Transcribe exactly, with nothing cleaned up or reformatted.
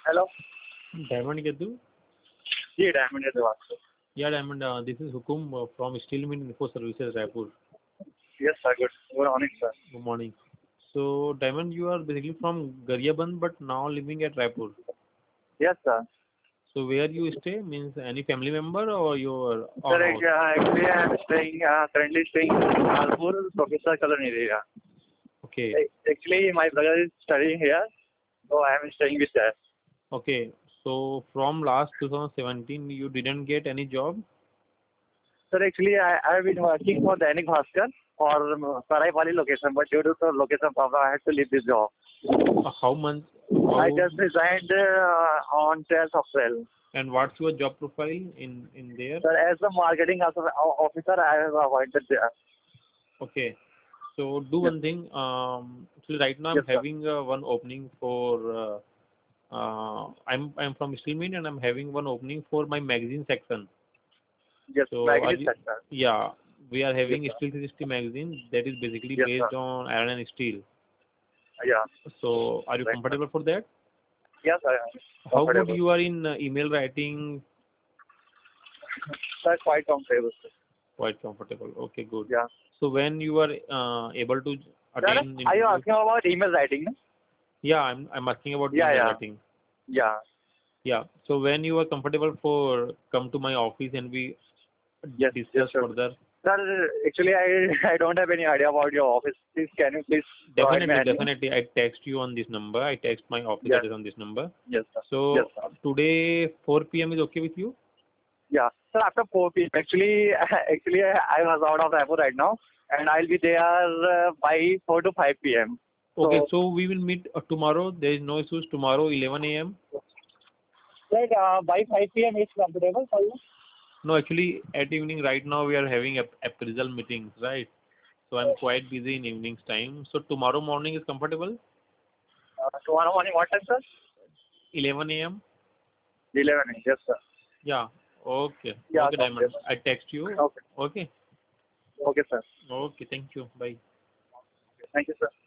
Hello. Diamond Yadu? जी Diamond है बात कर। Yeah, Diamond, uh, this is Hukum uh, from Steel Mint Info Services, Raipur. Yes sir, good good morning sir. Good morning. So, Diamond, you are basically from Gariyaband, but now living at Raipur. Yes sir. So, where you stay means any family member or your own sir house? Actually I am staying currently staying in Kanpur, Professor Colony area. Okay. Actually, my brother is studying here, so I am staying with that. Okay. So, from last twenty seventeen, you didn't get any job? Sir, actually, I I have been working for Dainik Bhaskar or Sarai Pali location, but due to the location problem, I had to leave this job. Uh, how much? How, I just resigned uh, on twelfth of April. and what's your job profile in in there? Sir, as the marketing officer, officer I have appointed there. Okay. So do Yes. one thing. Um, actually, right now I'm Yes, sir. having uh, one opening for. Uh, uh, I'm I'm from Steel Mint and I'm having one opening for my magazine section. Yes, So are magazine you, sector. yeah, we are having Yes, sir. Steel three sixty magazine that is basically Yes, based sir. on iron and steel. Yeah. So are you Right, sir. comfortable for that? Yes, I am How good comfortable. you are in uh, email writing? Sir, quite comfortable. Sir. Quite comfortable. Okay, good. Yeah. So when you are uh, able to Sir, attend are you interview? asking about email writing? No? Yeah, I'm I'm asking about Yeah, email yeah. writing. Yeah. Yeah. So when you are comfortable for come to my office and we Yes, yes, discuss sure. further. Sir, actually, I I don't have any idea about your office. Please, can you please provide me Definitely, any? definitely. I text you on this number. I text my office Yes, address on this number. yes, sir. So Yes, sir. today four p m is okay with you? Yeah. Sir, after four p m. Actually, actually, I was out of Raipur right now, and I'll be there uh, by four to five p m. Okay, So, so we will meet uh, tomorrow. There is no issues. Tomorrow eleven a m. like, uh, by five p m is comfortable for you? No, actually at evening right now we are having ap- appraisal meetings, right? So I'm quite busy in evenings time. So tomorrow morning is comfortable? Uh, tomorrow morning, what time, sir? eleven a m. eleven a m. Yes, sir. Yeah. Okay. Yeah, Okay, okay. Diamond. I text you. Okay. Okay. Okay, sir. Okay. Thank you. Bye. Thank you, sir.